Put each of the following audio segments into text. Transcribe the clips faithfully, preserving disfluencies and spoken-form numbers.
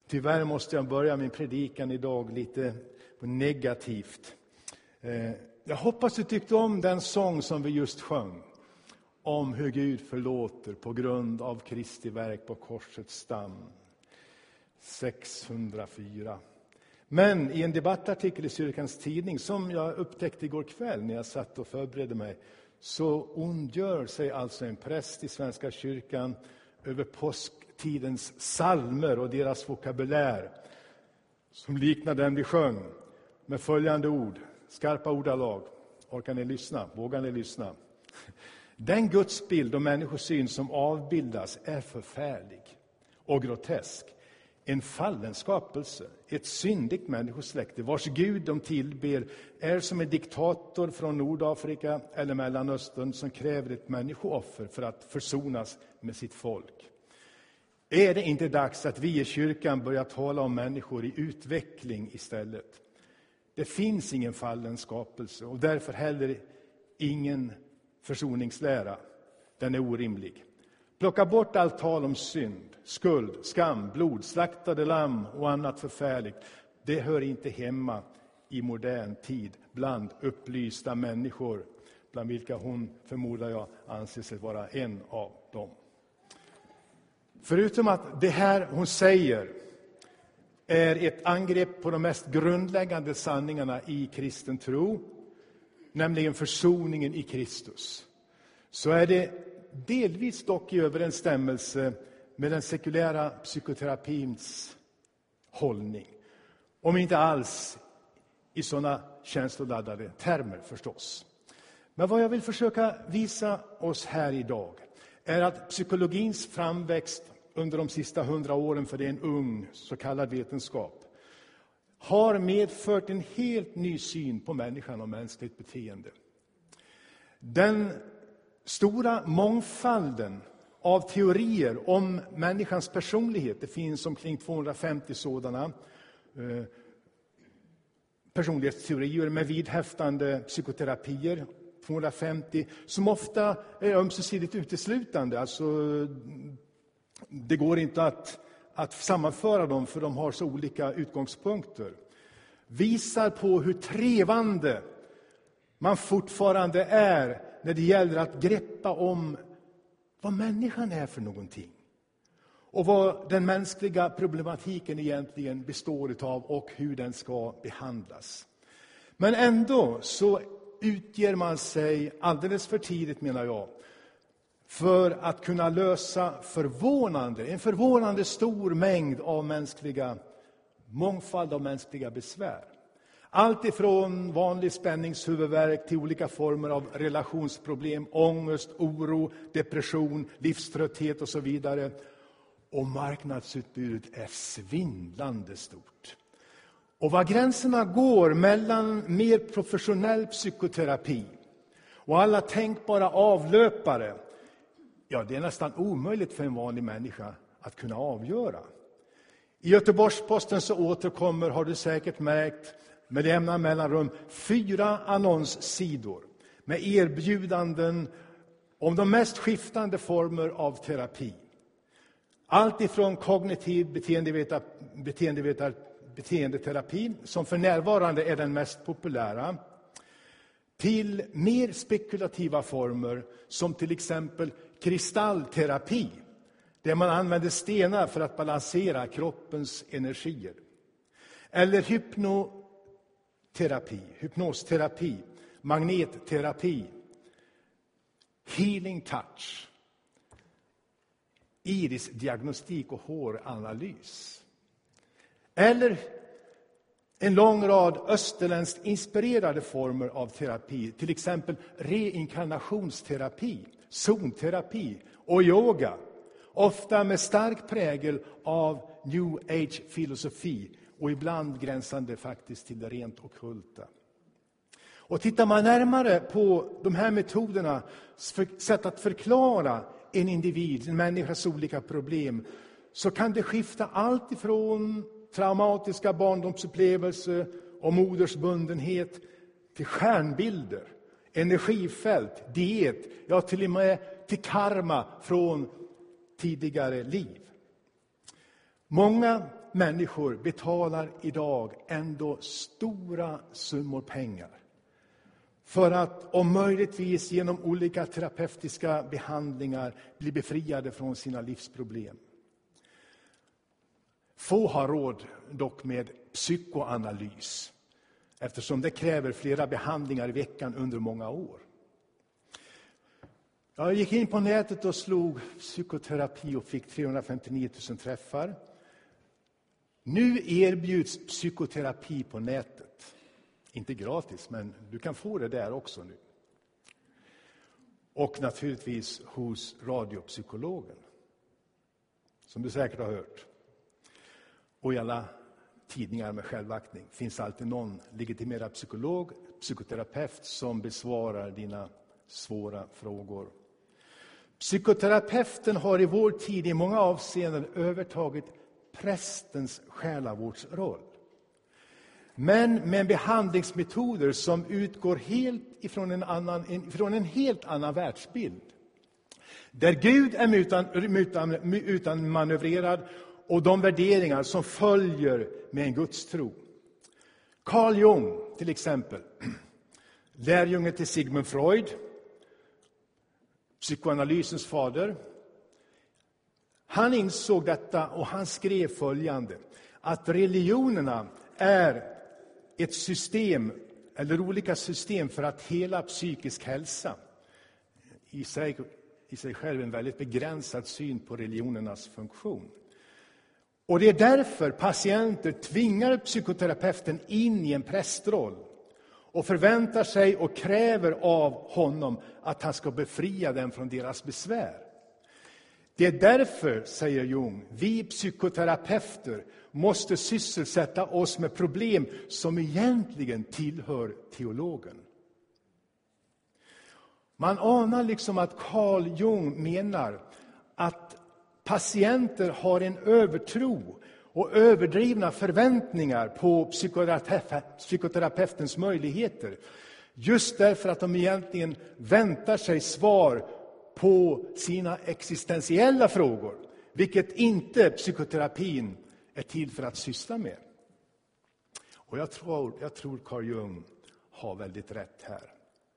Tyvärr måste jag börja min predikan idag lite negativt. Jag hoppas du tyckte om den sång som vi just sjöng. Om hur Gud förlåter på grund av Kristi verk på korsets stam. sexhundrafyra. Men i en debattartikel i Kyrkans tidning som jag upptäckte igår kväll när jag satt och förberedde mig, så ondgör sig alltså en präst i Svenska kyrkan över påsktidens psalmer och deras vokabulär som liknar den vi sjöng med följande ord, skarpa ordalag. Orkar ni lyssna? Vågar ni lyssna? Den gudsbild och människosyn som avbildas är förfärlig och grotesk. En fallen skapelse, ett syndigt människosläkte vars Gud de tillber är som en diktator från Nordafrika eller Mellanöstern som kräver ett människooffer för att försonas med sitt folk. Är det inte dags att vi i kyrkan börjar tala om människor i utveckling istället? Det finns ingen fallen skapelse och därför heller ingen försoningslära. Den är orimlig. Plocka bort allt tal om synd, skuld, skam, blod, slaktade lamm och annat förfärligt. Det hör inte hemma i modern tid bland upplysta människor, bland vilka hon, förmodar jag, anser sig vara en av dem. Förutom att det här hon säger är ett angrepp på de mest grundläggande sanningarna i kristen tro, nämligen försoningen i Kristus, så är det delvis dock i överensstämmelse med den sekulära psykoterapins hållning. Om inte alls i sådana känsloladdade termer förstås. Men vad jag vill försöka visa oss här idag är att psykologins framväxt under de sista hundra åren, för det är en ung så kallad vetenskap, har medfört en helt ny syn på människan och mänskligt beteende. Den stora mångfalden av teorier om människans personlighet, det finns omkring tvåhundrafemtio sådana eh, personlighetsteorier med vidhäftande psykoterapier, tvåhundrafemtio, som ofta är ömsesidigt uteslutande. Alltså, det går inte att, att sammanföra dem för de har så olika utgångspunkter. Visar på hur trevande man fortfarande är när det gäller att greppa om vad människan är för någonting. Och vad den mänskliga problematiken egentligen består av och hur den ska behandlas. Men ändå så utger man sig alldeles för tidigt, menar jag, för att kunna lösa förvånande, en förvånande stor mängd av mänskliga, mångfald av mänskliga besvär. Allt ifrån vanlig spänningshuvudvärk till olika former av relationsproblem, ångest, oro, depression, livströtthet och så vidare. Och marknadsutbudet är svindlande stort. Och var gränserna går mellan mer professionell psykoterapi och alla tänkbara avlöpare, ja, det är nästan omöjligt för en vanlig människa att kunna avgöra. I Göteborgs-Posten så återkommer, har du säkert märkt, med jämna mellanrum, fyra annonssidor med erbjudanden om de mest skiftande former av terapi. Allt ifrån kognitiv beteendevetar, beteendevetar, beteendeterapi, som för närvarande är den mest populära, till mer spekulativa former som till exempel kristallterapi, där man använder stenar för att balansera kroppens energier. Eller hypnoterapi, hypnosterapi, magnetterapi, healing touch, irisdiagnostik och håranalys. Eller en lång rad österländskt inspirerade former av terapi, till exempel reinkarnationsterapi, zonterapi och yoga, ofta med stark prägel av New Age-filosofi och ibland gränsande faktiskt till det rent ockulta. Och tittar man närmare på de här metoderna, sätt att förklara en individ, en människas olika problem, så kan det skifta allt ifrån traumatiska barndomsupplevelser och modersbundenhet till stjärnbilder, energifält, diet, ja till och med till karma från tidigare liv. Många människor betalar idag ändå stora summor pengar för att om möjligtvis genom olika terapeutiska behandlingar bli befriade från sina livsproblem. Få har råd dock med psykoanalys, eftersom det kräver flera behandlingar i veckan under många år. Jag gick in på nätet och slog psykoterapi och fick trehundrafemtionio tusen träffar. Nu erbjuds psykoterapi på nätet. Inte gratis, men du kan få det där också nu. Och naturligtvis hos radiopsykologen, som du säkert har hört. Och i alla tidningar med självaktning finns alltid någon legitimerad psykolog, psykoterapeut som besvarar dina svåra frågor. Psykoterapeuten har i vår tid i många avseenden övertagit prästens själavårdsroll. Men med behandlingsmetoder som utgår helt ifrån en, annan, ifrån en helt annan världsbild. Där Gud är utan, utan, utan manövrerad och de värderingar som följer med en gudstro. Carl Jung till exempel, lärjunge till Sigmund Freud, psykoanalysens fader. Han insåg detta och han skrev följande, att religionerna är ett system eller olika system för att hela psykisk hälsa. I sig, i sig själv en väldigt begränsad syn på religionernas funktion. Och det är därför patienter tvingar psykoterapeuten in i en prästroll och förväntar sig och kräver av honom att han ska befria dem från deras besvär. Det är därför, säger Jung, vi psykoterapeuter måste sysselsätta oss med problem som egentligen tillhör teologen. Man anar liksom att Carl Jung menar att patienter har en övertro och överdrivna förväntningar på psykoterapeutens möjligheter. Just därför att de egentligen väntar sig svar på sina existentiella frågor, vilket inte psykoterapin är till för att syssla med. Och jag tror, jag tror Carl Jung har väldigt rätt här.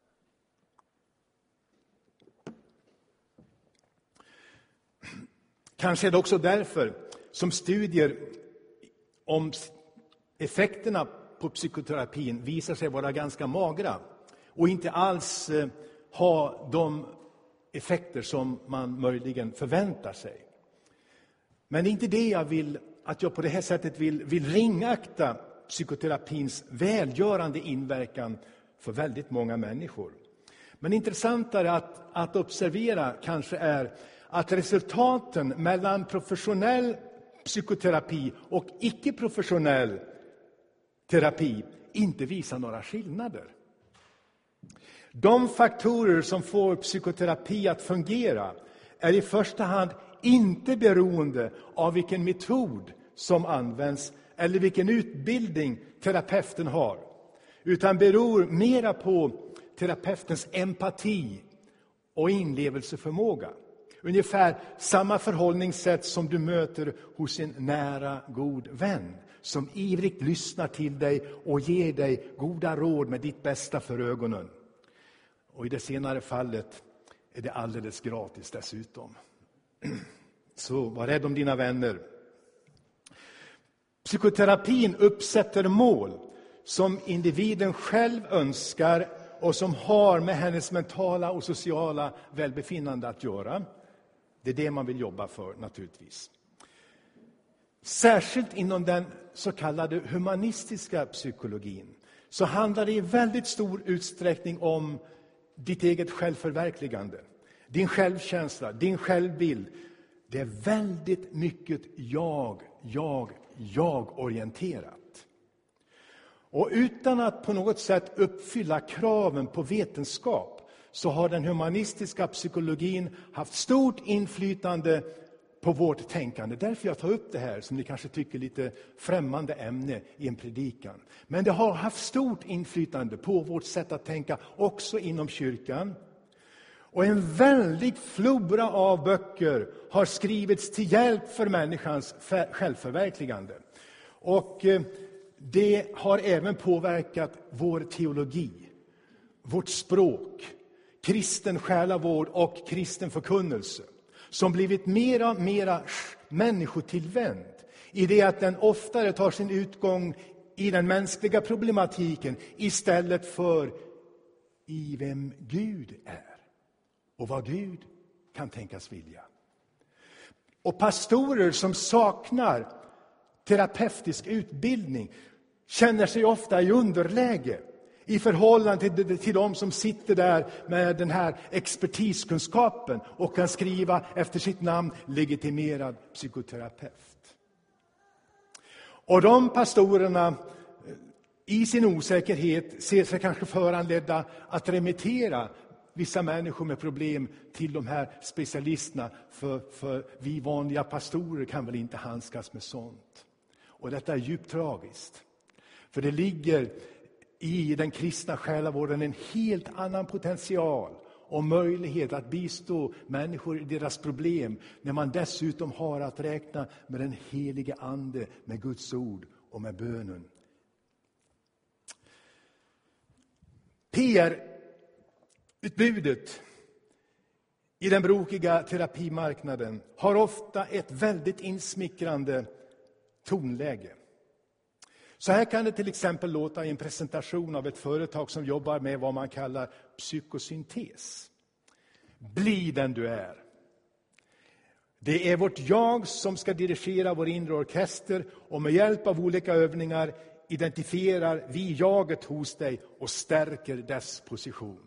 Kanske är det också därför som studier om effekterna på psykoterapin visar sig vara ganska magra och inte alls ha de effekter som man möjligen förväntar sig. Men det är inte det jag vill, att jag på det här sättet vill, vill ringakta psykoterapins välgörande inverkan för väldigt många människor. Men intressantare att, att observera kanske är att resultaten mellan professionell psykoterapi och icke-professionell terapi inte visar några skillnader. De faktorer som får psykoterapi att fungera är i första hand inte beroende av vilken metod som används eller vilken utbildning terapeuten har, utan beror mera på terapeutens empati och inlevelseförmåga. Ungefär samma förhållningssätt som du möter hos en nära god vän som ivrigt lyssnar till dig och ger dig goda råd med ditt bästa för ögonen. Och i det senare fallet är det alldeles gratis dessutom. Så var rädd om dina vänner. Psykoterapin uppsätter mål som individen själv önskar och som har med hennes mentala och sociala välbefinnande att göra. Det är det man vill jobba för naturligtvis. Särskilt inom den så kallade humanistiska psykologin så handlar det i väldigt stor utsträckning om ditt eget självförverkligande. Din självkänsla, din självbild. Det är väldigt mycket jag, jag, jag-orienterat. Och utan att på något sätt uppfylla kraven på vetenskap så har den humanistiska psykologin haft stort inflytande på vårt tänkande. Därför jag tar upp det här som ni kanske tycker lite främmande ämne i en predikan. Men det har haft stort inflytande på vårt sätt att tänka också inom kyrkan. Och en väldigt flora av böcker har skrivits till hjälp för människans självförverkligande. Och det har även påverkat vår teologi, vårt språk, kristen själavård och kristen förkunnelse, som blivit mera och mera människotillvänd i det att den oftare tar sin utgång i den mänskliga problematiken istället för i vem Gud är och vad Gud kan tänkas vilja. Och pastorer som saknar terapeutisk utbildning känner sig ofta i underläge i förhållande till, till de som sitter där med den här expertiskunskapen och kan skriva efter sitt namn legitimerad psykoterapeut. Och de pastorerna i sin osäkerhet ser sig kanske föranledda att remittera vissa människor med problem till de här specialisterna. För, för vi vanliga pastorer kan väl inte handskas med sånt. Och detta är djupt tragiskt. För det ligger i den kristna själavården en helt annan potential och möjlighet att bistå människor i deras problem, när man dessutom har att räkna med den helige ande, med Guds ord och med bönen. P R-utbudet i den brokiga terapimarknaden har ofta ett väldigt insmickrande tonläge. Så här kan det till exempel låta i en presentation av ett företag som jobbar med vad man kallar psykosyntes. Bli den du är. Det är vårt jag som ska dirigera vår inre orkester, och med hjälp av olika övningar identifierar vi jaget hos dig och stärker dess position.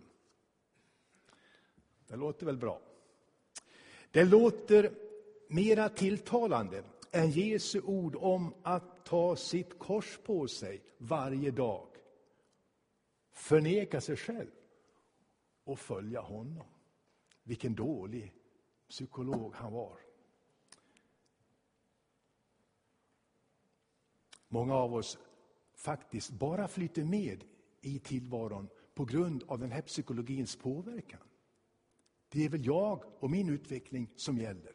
Det låter väl bra. Det låter mera tilltalande än Jesu ord om att ta sitt kors på sig varje dag, förneka sig själv och följa honom. Vilken dålig psykolog han var. Många av oss faktiskt bara flyter med i tillvaron på grund av den här psykologins påverkan. Det är väl jag och min utveckling som gäller.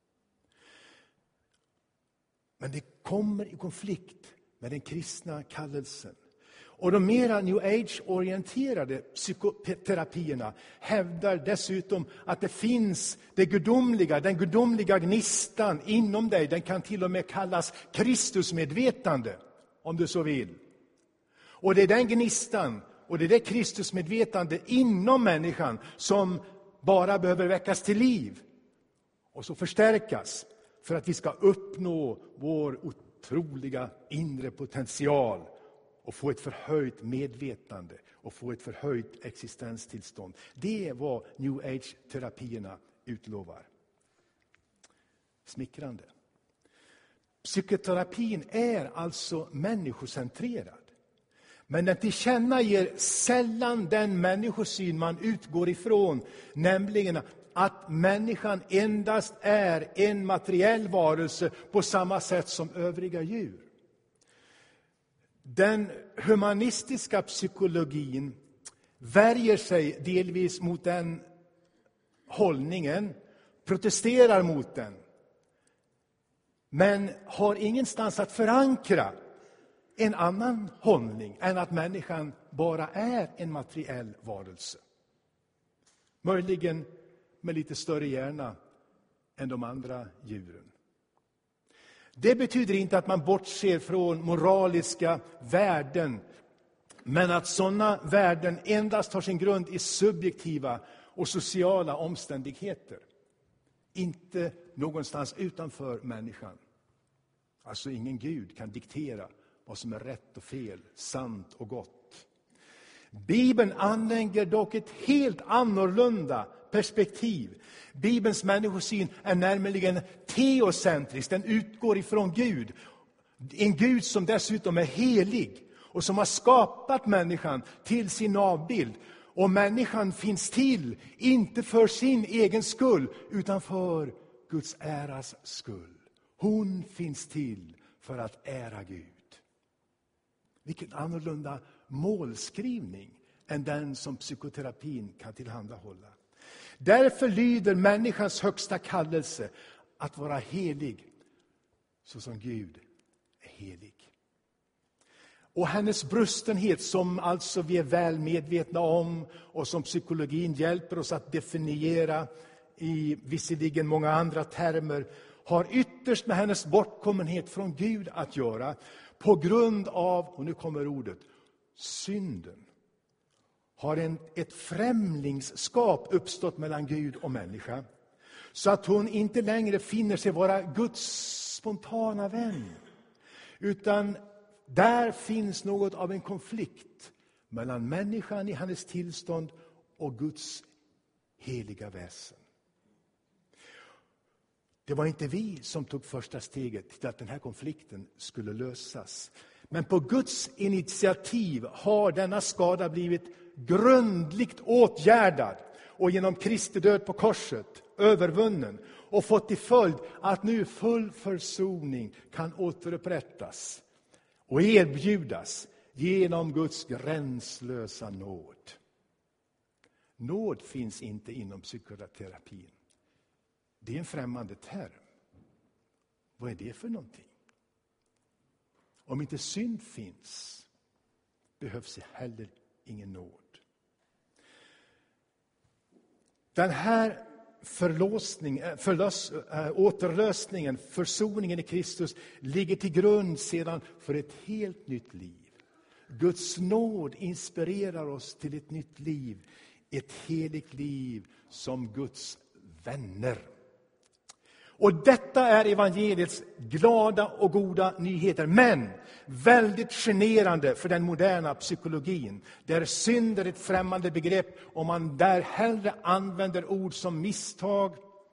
Men det kommer i konflikt med den kristna kallelsen. Och de mera New Age-orienterade psykoterapierna hävdar dessutom att det finns det gudomliga, den gudomliga gnistan inom dig. Den kan till och med kallas Kristusmedvetande, om du så vill. Och det är den gnistan och det är det Kristusmedvetande inom människan som bara behöver väckas till liv och så förstärkas för att vi ska uppnå vår otroliga inre potential och få ett förhöjt medvetande och få ett förhöjt existenstillstånd. Det är vad New Age-terapierna utlovar. Smickrande. Psykoterapin är alltså människocentrerad. Men den tillkännager sällan den människosyn man utgår ifrån, nämligen att människan endast är en materiell varelse på samma sätt som övriga djur. Den humanistiska psykologin värjer sig delvis mot den hållningen, protesterar mot den, men har ingenstans att förankra en annan hållning än att människan bara är en materiell varelse. Möjligen med lite större hjärna än de andra djuren. Det betyder inte att man bortser från moraliska värden, men att sådana värden endast har sin grund i subjektiva och sociala omständigheter. Inte någonstans utanför människan. Alltså ingen Gud kan diktera vad som är rätt och fel, sant och gott. Bibeln anlägger dock ett helt annorlunda perspektiv. Bibelns människosyn är nämligen teocentrisk. Den utgår ifrån Gud. En Gud som dessutom är helig och som har skapat människan till sin avbild. Och människan finns till, inte för sin egen skull, utan för Guds äras skull. Hon finns till för att ära Gud. Vilken annorlunda målskrivning än den som psykoterapin kan tillhandahålla. Därför lyder människans högsta kallelse att vara helig så som Gud är helig. Och hennes brustenhet, som alltså vi är väl medvetna om och som psykologin hjälper oss att definiera i visserligen många andra termer, har ytterst med hennes bortkommenhet från Gud att göra på grund av, och nu kommer ordet, synden. Har en, ett främlingskap uppstått mellan Gud och människa, så att hon inte längre finner sig vara Guds spontana vän, utan där finns något av en konflikt mellan människan i hennes tillstånd och Guds heliga väsen. Det var inte vi som tog första steget till att den här konflikten skulle lösas. Men på Guds initiativ har denna skada blivit grundligt åtgärdad och genom Kristi död på korset övervunnen och fått till följd att nu full försoning kan återupprättas och erbjudas genom Guds gränslösa nåd. Nåd finns inte inom psykoterapin. Det är en främmande term. Vad är det för någonting? Om inte synd finns, behövs heller ingen nåd. Den här förlösning, förlös, återlösningen, försoningen i Kristus ligger till grund sedan för ett helt nytt liv. Guds nåd inspirerar oss till ett nytt liv, ett heligt liv som Guds vänner. Och detta är evangeliets glada och goda nyheter, men väldigt generande för den moderna psykologin, där synd är ett främmande begrepp och man där hellre använder ord som misstag,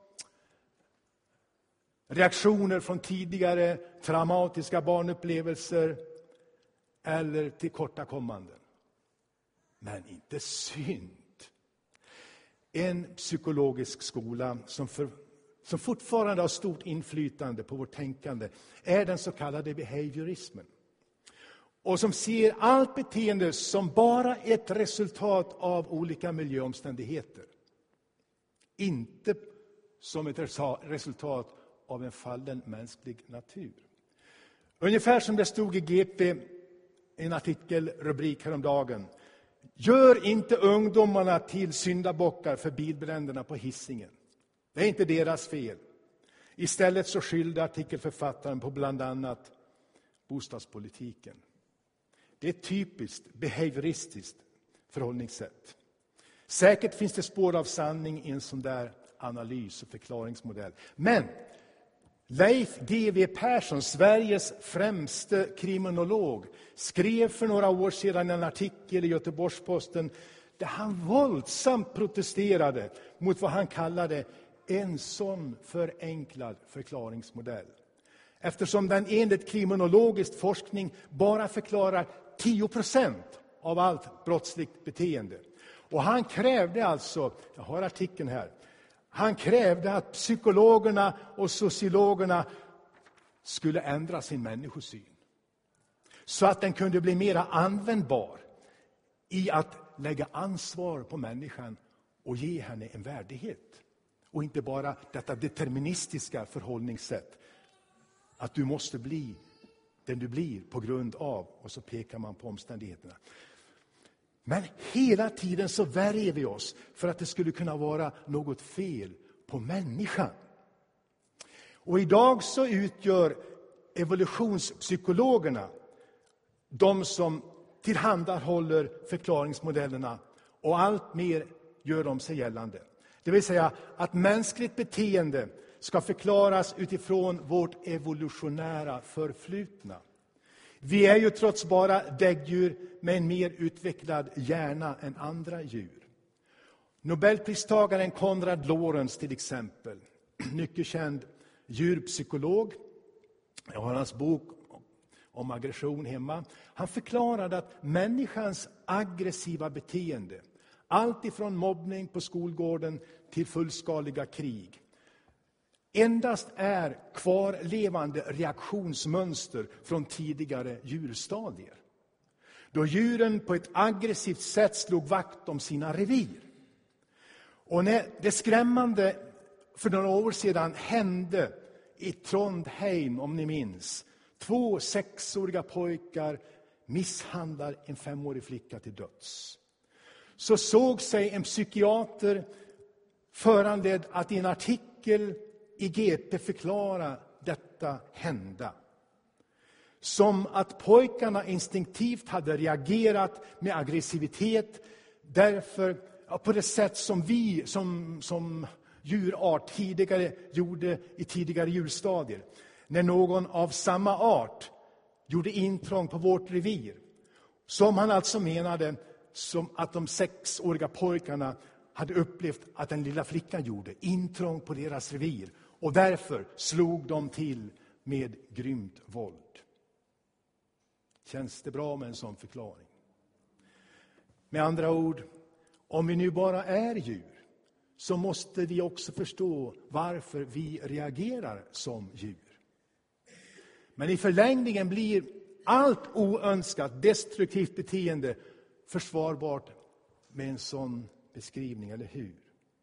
reaktioner från tidigare traumatiska barnupplevelser eller tillkortakommanden. Men inte synd. En psykologisk skola som för som fortfarande har stort inflytande på vårt tänkande är den så kallade behaviorismen. Och som ser allt beteende som bara ett resultat av olika miljöomständigheter. Inte som ett resultat av en fallen mänsklig natur. Ungefär som det stod i G P, en artikelrubrik häromdagen. Gör inte ungdomarna till syndabockar för bilbränderna på Hisingen. Det är inte deras fel. Istället så skyllde artikelförfattaren på bland annat bostadspolitiken. Det är ett typiskt behavioristiskt förhållningssätt. Säkert finns det spår av sanning i en sån där analys och förklaringsmodell. Men Leif G W Persson, Sveriges främste kriminolog, skrev för några år sedan en artikel i Göteborgs-Posten där han våldsamt protesterade mot vad han kallade en sån förenklad förklaringsmodell. Eftersom den enligt kriminologisk forskning bara förklarar tio procent av allt brottsligt beteende. Och han krävde alltså, jag har artikeln här, han krävde att psykologerna och sociologerna skulle ändra sin människosyn. Så att den kunde bli mer användbar i att lägga ansvar på människan och ge henne en värdighet. Och inte bara detta deterministiska förhållningssätt. Att du måste bli den du blir på grund av. Och så pekar man på omständigheterna. Men hela tiden så värjer vi oss för att det skulle kunna vara något fel på människan. Och idag så utgör evolutionspsykologerna de som tillhandahåller förklaringsmodellerna. Och allt mer gör de sig gällande. Det vill säga att mänskligt beteende ska förklaras utifrån vårt evolutionära förflutna. Vi är ju trots bara däggdjur med en mer utvecklad hjärna än andra djur. Nobelpristagaren Konrad Lorenz till exempel, mycket känd djurpsykolog. Jag har hans bok om aggression hemma. Han förklarade att människans aggressiva beteende, allt ifrån mobbning på skolgården till fullskaliga krig, endast är kvarlevande reaktionsmönster från tidigare djurstadier. Då djuren på ett aggressivt sätt slog vakt om sina revir. Och när det skrämmande för några år sedan hände i Trondheim, om ni minns. Två sexåriga pojkar misshandlar en femårig flicka till döds. Så såg sig en psykiater föranledd att i en artikel i G P förklara detta hända. Som att pojkarna instinktivt hade reagerat med aggressivitet därför på det sätt som vi som, som djurart tidigare gjorde i tidigare djurstadier. När någon av samma art gjorde intrång på vårt revir. Som han alltså menade som att de sexåriga pojkarna hade upplevt att den lilla flickan gjorde intrång på deras revir. Och därför slog de till med grymt våld. Känns det bra med en sån förklaring? Med andra ord, om vi nu bara är djur så måste vi också förstå varför vi reagerar som djur. Men i förlängningen blir allt oönskat, destruktivt beteende försvarbart med en sån beskrivning, eller hur?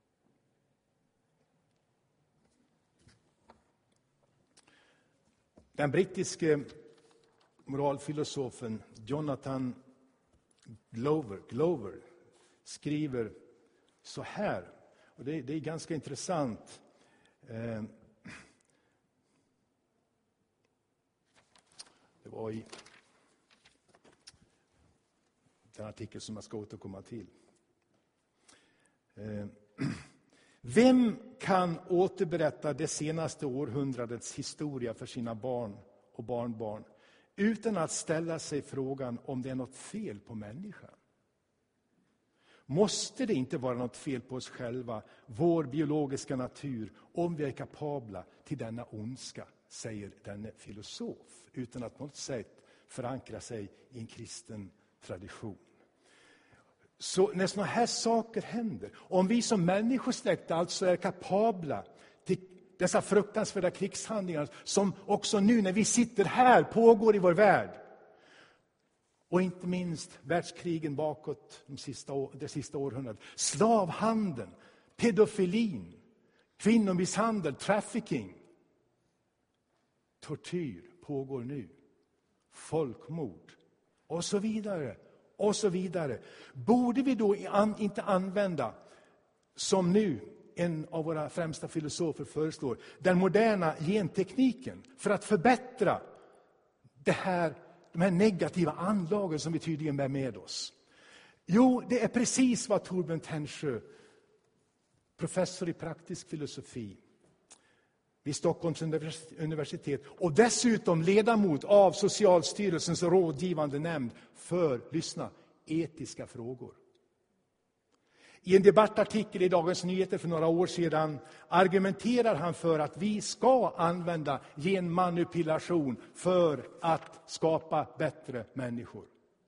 Den brittiske moralfilosofen Jonathan Glover, Glover skriver så här, och det, det är ganska intressant. Eh, det var i den artikel som jag ska återkomma till. Eh, Vem kan återberätta det senaste århundradets historia för sina barn och barnbarn utan att ställa sig frågan om det är något fel på människan? Måste det inte vara något fel på oss själva, vår biologiska natur, om vi är kapabla till denna ondska, säger denne filosof, utan att på något sätt förankra sig i en kristen tradition. Så när såna här saker händer, om vi som människosläkt alltså är kapabla till dessa fruktansvärda krigshandlingar som också nu när vi sitter här pågår i vår värld, och inte minst världskrigen bakåt de sista, det sista århundradet, slavhandeln, pedofilin, kvinnomisshandel, trafficking, tortyr pågår nu, folkmord och så vidare. Och så vidare. Borde vi då inte använda, som nu en av våra främsta filosofer föreslår, den moderna gentekniken för att förbättra det här, de här negativa anlagen som vi tydligen bär med oss? Jo, det är precis vad Torbjörn Tännsjö, professor i praktisk filosofi vid Stockholms universitet och dessutom ledamot av Socialstyrelsens rådgivande nämnd för, lyssna, etiska frågor. I en debattartikel i Dagens Nyheter för några år sedan argumenterar han för att vi ska använda genmanipulation för att skapa bättre människor.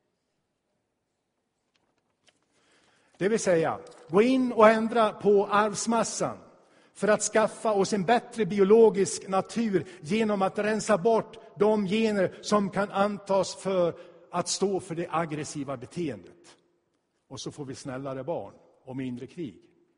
Det vill säga, gå in och ändra på arvsmassan för att skaffa oss en bättre biologisk natur genom att rensa bort de gener som kan antas för att stå för det aggressiva beteendet. Och så får vi snällare barn och mindre krig.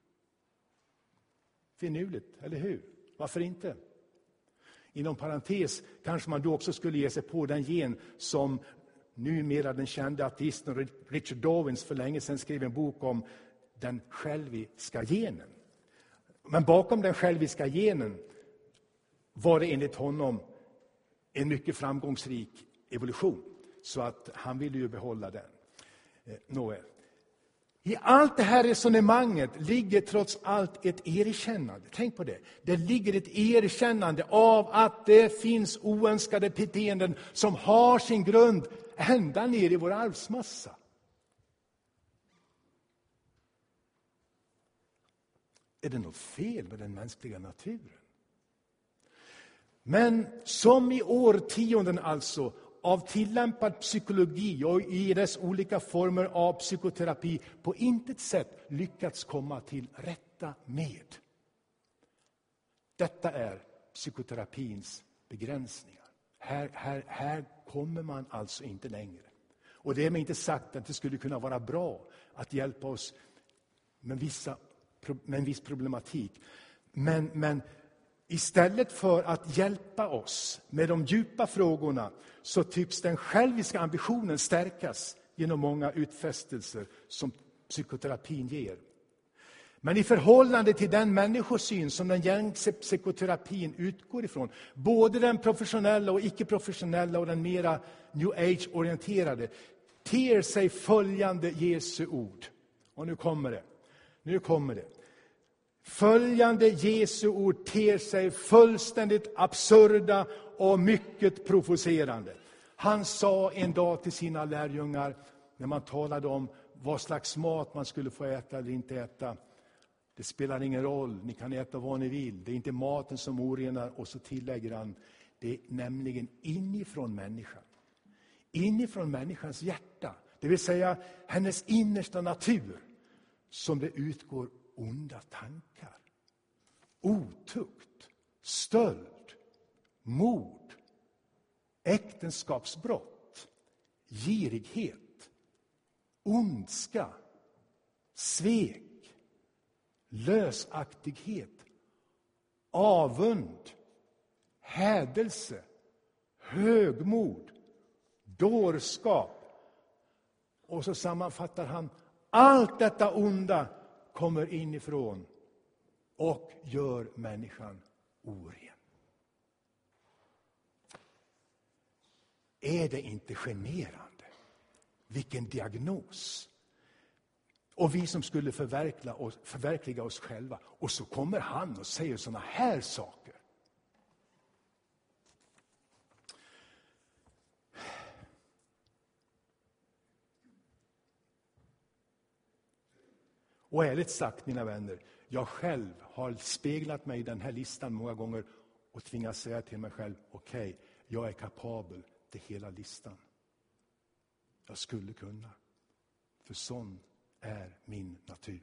Finurligt, eller hur? Varför inte? Inom parentes kanske man då också skulle ge sig på den gen som numera den kände ateisten Richard Dawkins för länge sedan skrev en bok om, den själviska genen. Men bakom den själviska genen var det enligt honom en mycket framgångsrik evolution. Så att han ville ju behålla den. Nåväl. I allt det här resonemanget ligger trots allt ett erkännande. Tänk på det. Det ligger ett erkännande av att det finns oönskade beteenden som har sin grund ända ner i vår arvsmassa. Är det något fel med den mänskliga naturen? Men som i årtionden alltså av tillämpad psykologi och i dess olika former av psykoterapi på intet sätt lyckats komma till rätta med. Detta är psykoterapins begränsningar. Här, här, här kommer man alltså inte längre. Och det är inte sagt att det skulle kunna vara bra att hjälpa oss med, vissa, med en viss problematik. Men, men Istället för att hjälpa oss med de djupa frågorna så tycks den själviska ambitionen stärkas genom många utfästelser som psykoterapin ger. Men i förhållande till den människosyn som den gängse psykoterapin utgår ifrån, både den professionella och icke-professionella och den mera new age-orienterade, ter sig följande Jesu ord. Och nu kommer det. Nu kommer det. Följande Jesu ord ter sig fullständigt absurda och mycket provocerande. Han sa en dag till sina lärjungar, när man talade om vad slags mat man skulle få äta eller inte äta. Det spelar ingen roll, ni kan äta vad ni vill. Det är inte maten som orenar. Och så tillägger han, det är nämligen inifrån människan. Inifrån människans hjärta. Det vill säga hennes innersta natur. Som det utgår onda tankar. Otukt, stöld, mord, äktenskapsbrott, girighet, ondska, svek, lösaktighet, avund, hädelse, högmod, dårskap. Och så sammanfattar han, allt detta onda kommer inifrån och gör människan oren. Är det inte generande? Vilken diagnos! Och vi som skulle förverkliga oss, förverkliga oss själva. Och så kommer han och säger såna här saker. Och ärligt sagt, mina vänner, jag själv har speglat mig i den här listan många gånger och tvingats säga till mig själv, okej, okay, jag är kapabel till hela listan. Jag skulle kunna. För sån är min natur.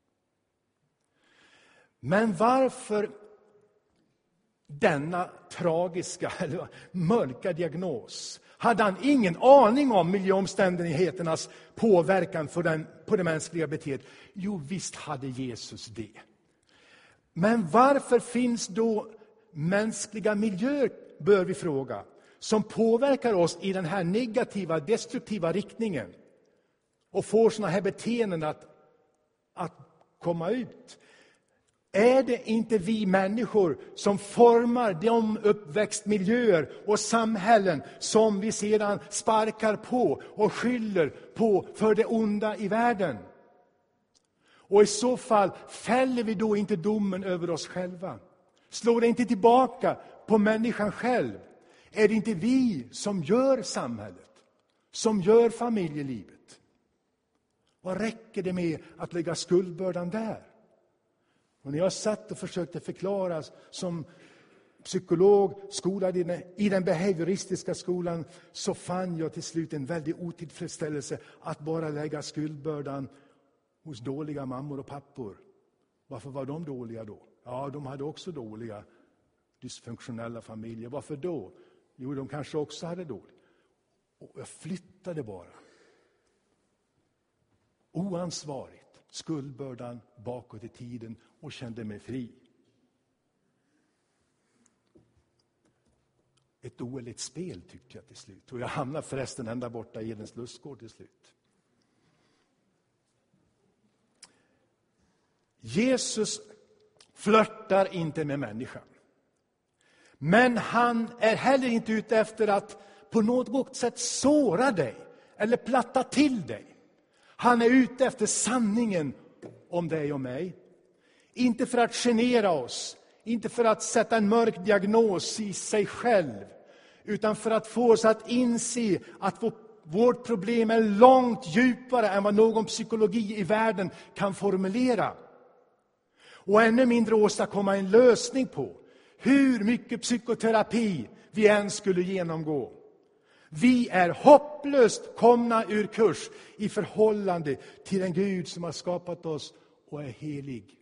Men varför denna tragiska eller mörka diagnos? Hade han ingen aning om miljöomständigheternas påverkan på, den, på det mänskliga beteendet? Jo, visst hade Jesus det. Men varför finns då mänskliga miljöer, bör vi fråga, som påverkar oss i den här negativa, destruktiva riktningen och får såna här beteenden att, att komma ut? Är det inte vi människor som formar de uppväxtmiljöer och samhällen som vi sedan sparkar på och skyller på för det onda i världen? Och i så fall fäller vi då inte domen över oss själva? Slår det inte tillbaka på människan själv? Är det inte vi som gör samhället? Som gör familjelivet? Vad räcker det med att lägga skuldbördan där? Och när jag satt och försökte förklara som psykolog, skolad i den, i den behavioristiska skolan, så fann jag till slut en väldig otillfredsställelse att bara lägga skuldbördan hos dåliga mammor och pappor. Varför var de dåliga då? Ja, de hade också dåliga dysfunktionella familjer. Varför då? Jo, de kanske också hade dåligt. Och jag flyttade bara. Oansvarigt. Skuldbördan bakåt i tiden och kände mig fri. Ett oäligt spel tyckte jag till slut. Och jag hamnade förresten ända borta i Edens lustgård till slut. Jesus flörtar inte med människan. Men han är heller inte ute efter att på något sätt såra dig eller platta till dig. Han är ute efter sanningen om dig och mig. Inte för att genera oss. Inte för att sätta en mörk diagnos i sig själv. Utan för att få oss att inse att vårt problem är långt djupare än vad någon psykologi i världen kan formulera. Och ännu mindre åstadkomma en lösning på hur mycket psykoterapi vi än skulle genomgå. Vi är hopplöst komna ur kurs i förhållande till en Gud som har skapat oss och är helig.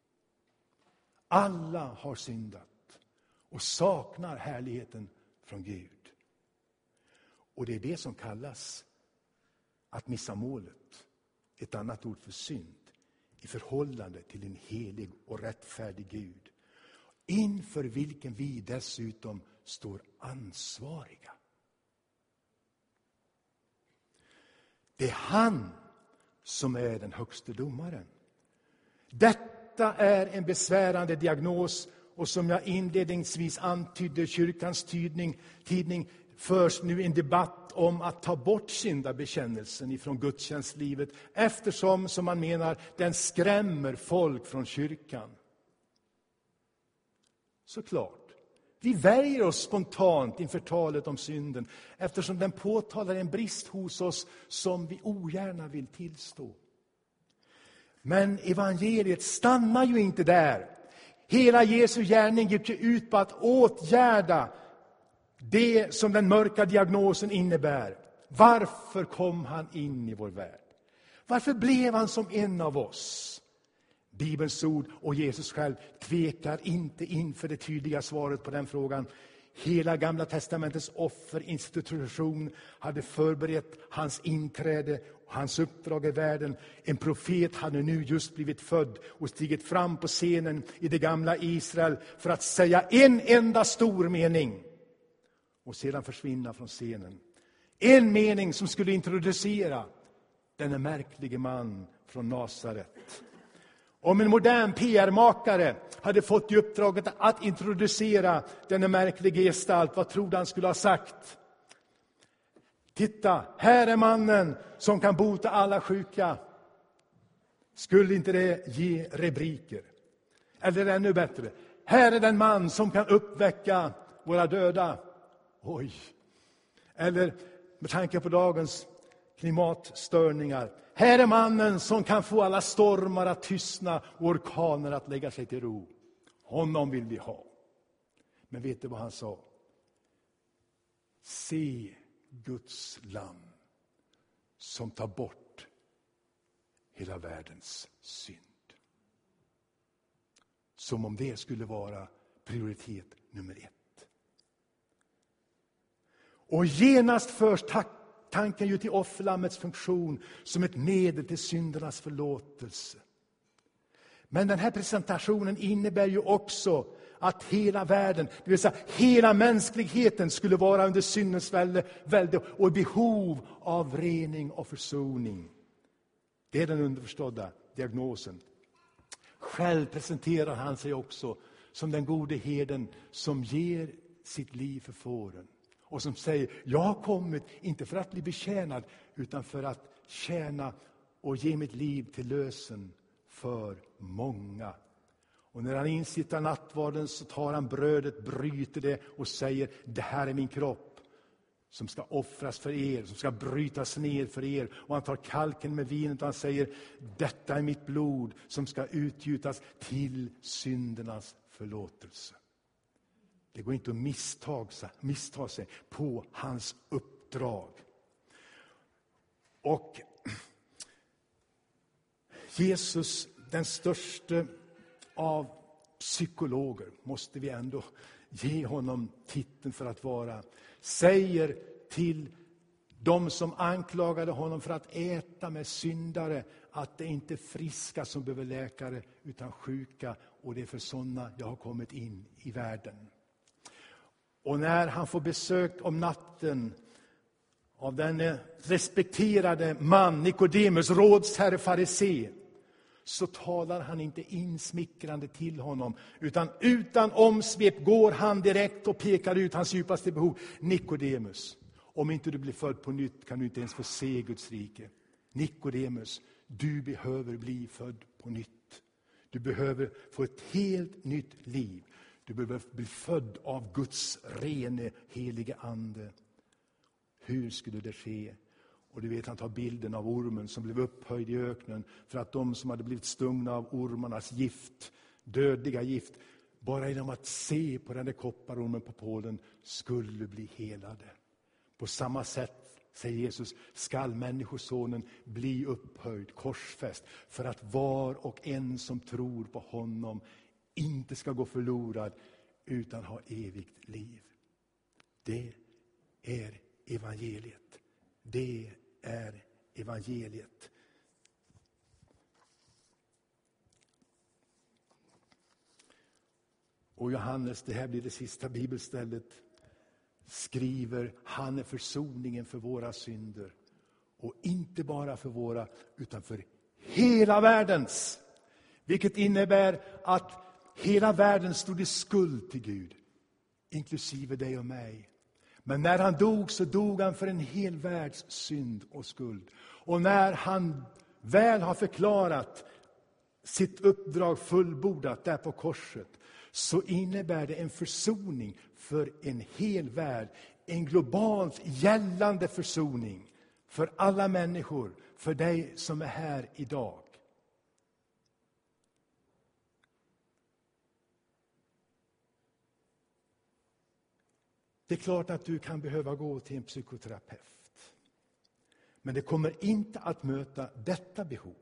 Alla har syndat och saknar härligheten från Gud. Och det är det som kallas att missa målet. Ett annat ord för synd i förhållande till en helig och rättfärdig Gud. inför vilken vi dessutom står ansvariga. Det är han som är den högste domaren. Detta är en besvärande diagnos, och som jag inledningsvis antydde, kyrkans tidning, tidning förs nu en debatt om att ta bort syndabekännelsen ifrån gudstjänstlivet, eftersom, som man menar, den skrämmer folk från kyrkan. Såklart. Vi värjer oss spontant inför talet om synden, eftersom den påtalar en brist hos oss som vi ogärna vill tillstå. Men evangeliet stannar ju inte där. Hela Jesu gärning gick ju ut på att åtgärda det som den mörka diagnosen innebär. Varför kom han in i vår värld? Varför blev han som en av oss? Bibelns ord och Jesus själv tvekar inte inför det tydliga svaret på den frågan. Hela Gamla testamentets offerinstitution hade förberett hans inträde och hans uppdrag i världen. En profet hade nu just blivit född och stigit fram på scenen i det gamla Israel för att säga en enda stor mening och sedan försvinna från scenen. En mening som skulle introducera denne märklige man från Nasaret. Om en modern P R-makare hade fått i uppdraget att introducera denna märkliga gestalt, vad trodde han skulle ha sagt? Titta, här är mannen som kan bota alla sjuka. Skulle inte det ge rubriker? Eller ännu bättre, här är den man som kan uppväcka våra döda. Oj. Eller med tanke på dagens klimatstörningar, här är mannen som kan få alla stormar att tystna och orkaner att lägga sig till ro. Honom vill vi ha. Men vet du vad han sa? Se Guds lamm som tar bort hela världens synd. Som om det skulle vara prioritet nummer ett. Och genast förs tack tanken ju till offerlammets funktion som ett medel till syndernas förlåtelse. Men den här presentationen innebär ju också att hela världen, det vill säga hela mänskligheten, skulle vara under syndens välde och i behov av rening och försoning. Det är den underförstådda diagnosen. Själv presenterar han sig också som den gode herden som ger sitt liv för fåren. Och som säger, jag har kommit inte för att bli betjänad utan för att tjäna och ge mitt liv till lösen för många. Och när han insittar nattvarden så tar han brödet, bryter det och säger, det här är min kropp som ska offras för er, som ska brytas ner för er. Och han tar kalken med vinet och han säger, detta är mitt blod som ska utgjutas till syndernas förlåtelse. Det går inte att missta sig, missta sig på hans uppdrag. Och Jesus, den största av psykologer, måste vi ändå ge honom titeln för att vara, säger till de som anklagade honom för att äta med syndare att det inte är friska som behöver läkare utan sjuka, och det är för sådana jag har kommit in i världen. Och när han får besök om natten av den respekterade man Nikodemus, rådsherre farisé, så talar han inte insmickrande till honom, utan utan omsvep går han direkt och pekar ut hans djupaste behov. Nikodemus, om inte du blir född på nytt kan du inte ens få se Guds rike. Nikodemus, du behöver bli född på nytt. Du behöver få ett helt nytt liv. Du behöver bli född av Guds rene, helige ande. Hur skulle det ske? Och du vet, han tar bilden av ormen som blev upphöjd i öknen för att de som hade blivit stungna av ormarnas gift, dödliga gift, bara genom att se på den där kopparormen på pålen skulle bli helade. På samma sätt, säger Jesus, skall människosonen bli upphöjd, korsfäst, för att var och en som tror på honom inte ska gå förlorad utan ha evigt liv. Det är evangeliet. Det är evangeliet. Och Johannes, det här blir det sista bibelstället, skriver: han är försoningen för våra synder. Och inte bara för våra, utan för hela världens. Vilket innebär att hela världen stod i skuld till Gud, inklusive dig och mig. Men när han dog så dog han för en hel världs synd och skuld. Och när han väl har förklarat sitt uppdrag fullbordat där på korset, så innebär det en försoning för en hel värld. En globalt gällande försoning för alla människor, för dig som är här idag. Det är klart att du kan behöva gå till en psykoterapeut. Men det kommer inte att möta detta behov.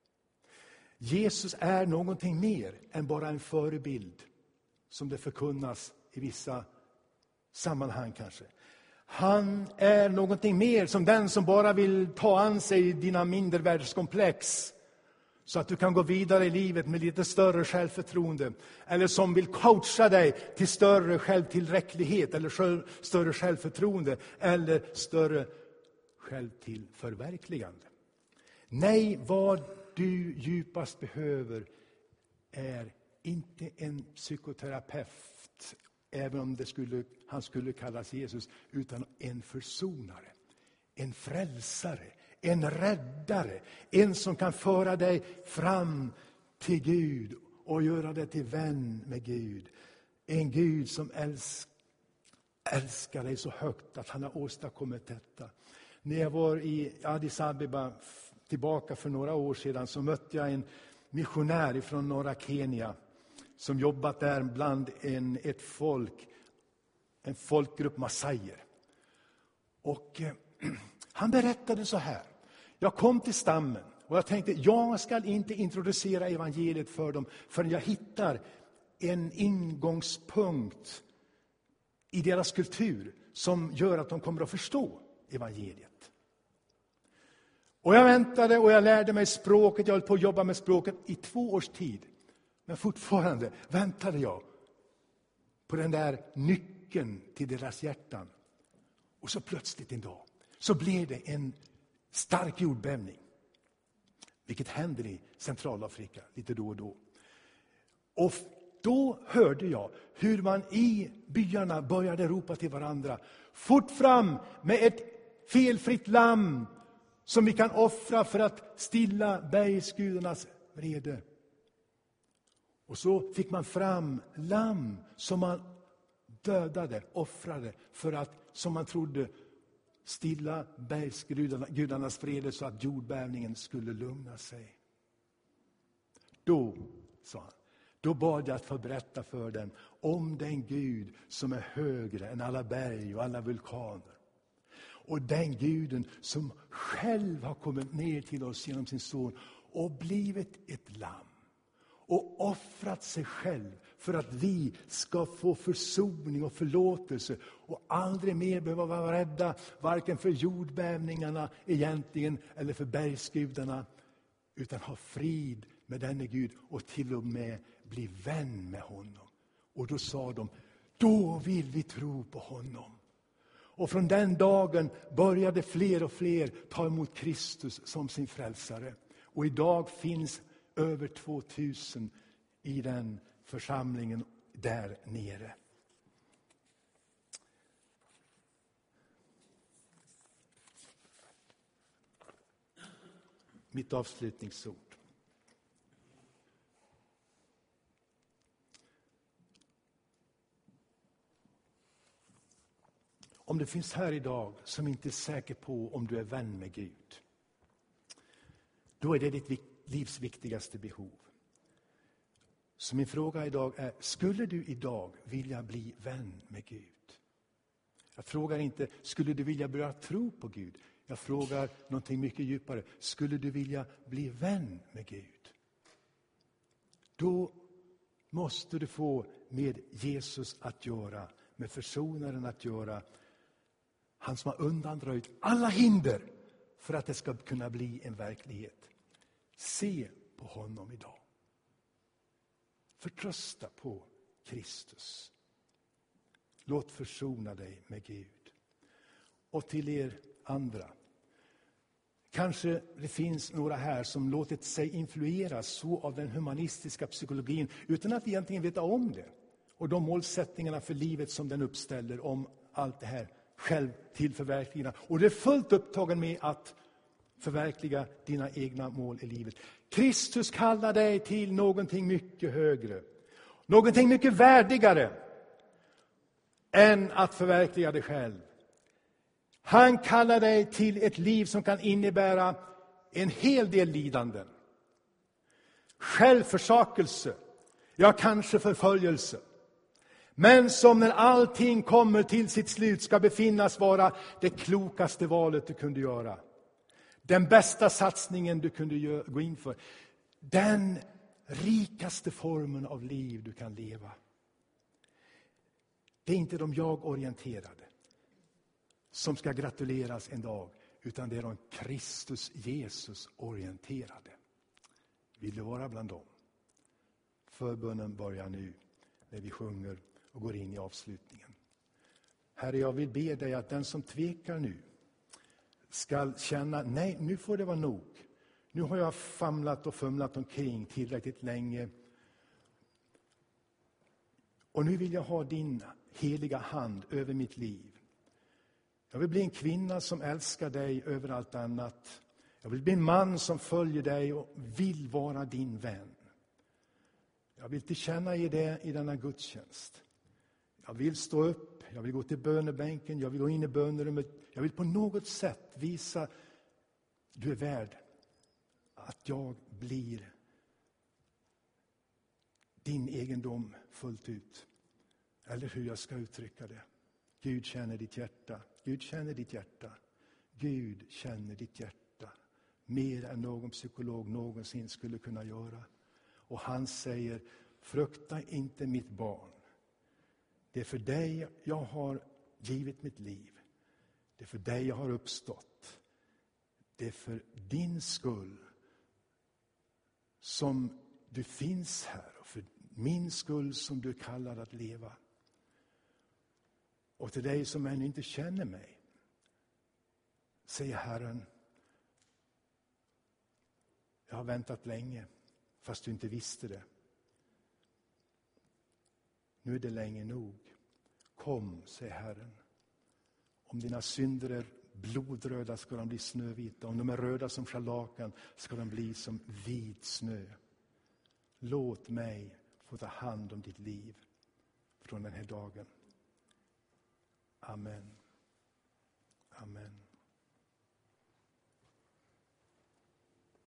Jesus är någonting mer än bara en förebild, som det förkunnas i vissa sammanhang kanske. Han är någonting mer som den som bara vill ta an sig dina mindervärdeskomplex, så att du kan gå vidare i livet med lite större självförtroende. Eller som vill coacha dig till större självtillräcklighet, eller större självförtroende, eller större självtillförverkligande. Nej, vad du djupast behöver är inte en psykoterapeut, även om det skulle, han skulle kallas Jesus, utan en försonare, en frälsare, en räddare, en som kan föra dig fram till Gud och göra dig till vän med Gud. En Gud som älsk, älskar dig så högt att han har åstadkommit detta. När jag var i Addis Abeba tillbaka för några år sedan, så mötte jag en missionär från norra Kenya som jobbat där bland en, ett folk, en folkgrupp massajer. Och eh, han berättade så här: jag kom till stammen och jag tänkte, jag ska inte introducera evangeliet för dem förrän jag hittar en ingångspunkt i deras kultur som gör att de kommer att förstå evangeliet. Och jag väntade och jag lärde mig språket, jag höll på att jobba med språket i två års tid. Men fortfarande väntade jag på den där nyckeln till deras hjärtan. Och så plötsligt en dag så blev det en stark jordbävning. Vilket händer i Centralafrika lite då och då. Och då hörde jag hur man i byarna började ropa till varandra: fort fram med ett felfritt lamm som vi kan offra för att stilla bergsgudarnas vrede. Och så fick man fram lamm som man dödade, offrade för att, som man trodde, stilla bergsgudarnas vrede så att jordbävningen skulle lugna sig. Då, sa han, då bad jag att få berätta för dem om den Gud som är högre än alla berg och alla vulkaner. Och den Guden som själv har kommit ner till oss genom sin son och blivit ett lamm. Och offrat sig själv för att vi ska få försoning och förlåtelse. Och aldrig mer behöva vara rädda, varken för jordbävningarna egentligen eller för bergsgudarna. Utan ha frid med denne Gud och till och med bli vän med honom. Och då sa de, då vill vi tro på honom. Och från den dagen började fler och fler ta emot Kristus som sin frälsare. Och idag finns över tvåtusen i den församlingen där nere. Mitt avslutningsord. Om det finns här idag som inte är säker på om du är vän med Gud, då är det ditt livs viktigaste behov. Så min fråga idag är, skulle du idag vilja bli vän med Gud? Jag frågar inte, skulle du vilja börja tro på Gud? Jag frågar någonting mycket djupare. Skulle du vilja bli vän med Gud? Då måste du få med Jesus att göra, med försonaren att göra. Han som har undanröjt alla hinder för att det ska kunna bli en verklighet. Se på honom idag. Förtrösta på Kristus. Låt försona dig med Gud. Och till er andra. Kanske det finns några här som låtit sig influeras så av den humanistiska psykologin utan att egentligen veta om det. Och de målsättningarna för livet som den uppställer om allt det här själv till förverkligande. Och det är fullt upptagen med att förverkliga dina egna mål i livet. Kristus kallar dig till någonting mycket högre. Någonting mycket värdigare än att förverkliga dig själv. Han kallar dig till ett liv som kan innebära en hel del lidanden. Självförsakelse, ja kanske förföljelse. Men som när allting kommer till sitt slut ska befinnas vara det klokaste valet du kunde göra. Den bästa satsningen du kunde gå in för. Den rikaste formen av liv du kan leva. Det är inte de jag-orienterade som ska gratuleras en dag, utan det är de Kristus Jesus-orienterade. Vill du vara bland dem? Förbönen börjar nu när vi sjunger och går in i avslutningen. Herre, jag vill be dig att den som tvekar nu ska känna, nej, nu får det vara nog. Nu har jag famlat och fumlat omkring tillräckligt länge. Och nu vill jag ha din heliga hand över mitt liv. Jag vill bli en kvinna som älskar dig över allt annat. Jag vill bli en man som följer dig och vill vara din vän. Jag vill tillkänna det i denna gudstjänst. Jag vill stå upp, jag vill gå till bönebänken, jag vill gå in i bönerummet. Jag vill på något sätt visa att du är värd att jag blir din egendom fullt ut. Eller hur jag ska uttrycka det. Gud känner ditt hjärta. Gud känner ditt hjärta. Gud känner ditt hjärta. Mer än någon psykolog någonsin skulle kunna göra. Och han säger, frukta inte mitt barn. Det är för dig jag har givit mitt liv. Det är för dig jag har uppstått. Det är för din skull som du finns här. Och för min skull som du kallar att leva. Och till dig som ännu inte känner mig, säger Herren, jag har väntat länge, fast du inte visste det. Nu är det länge nog. Kom, säger Herren. Om dina synder är blodröda ska de bli snövita. Om de är röda som scharlakan ska de bli som vit snö. Låt mig få ta hand om ditt liv från den här dagen. Amen. Amen.